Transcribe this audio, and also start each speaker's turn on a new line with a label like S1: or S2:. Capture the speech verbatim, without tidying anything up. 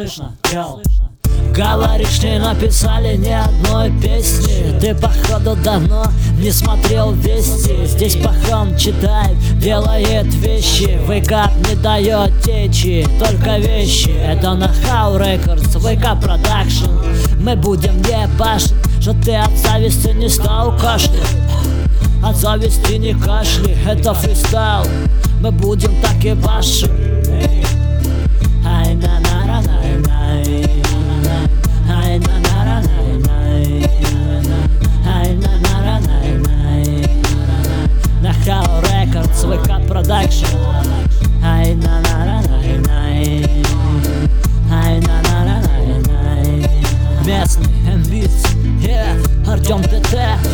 S1: слышно, йоу. Говоришь, не написали ни одной песни. Ты походу давно не смотрел вести. Здесь пахан читает, делает вещи. Вейкап не дает течи, только вещи. Это на Хау Рекордс, Вейкап Продакшн. Мы будем ебашить, что ты от зависти не стал кашлять. От зависти не кашли, это фристайл. Мы будем так ебашить. Ай на на на на на. Ай на на на на на. Ай на на на на на. На Хау Рекордс, Вейкап Продакшн. Ай на на на на на. Ай на на на на на. Местный эмбиц, yeah, Артем ТТ.